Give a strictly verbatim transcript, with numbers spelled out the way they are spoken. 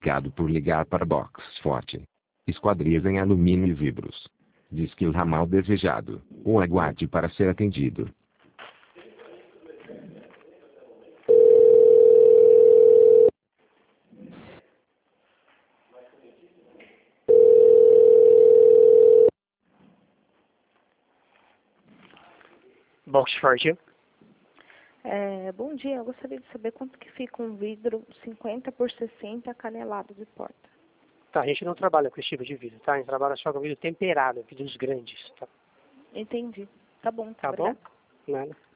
Obrigado por ligar para Box Forte. Esquadrias em alumínio e vidros. Disque o ramal desejado, ou aguarde para ser atendido. Box Forte. É, bom dia, eu gostaria de saber quanto que fica um vidro cinquenta por sessenta canelado de porta. Tá, a gente não trabalha com esse tipo de vidro, tá? A gente trabalha só com vidro temperado, vidros grandes, tá? Entendi. Tá bom, Tá obrigada. bom? Nada.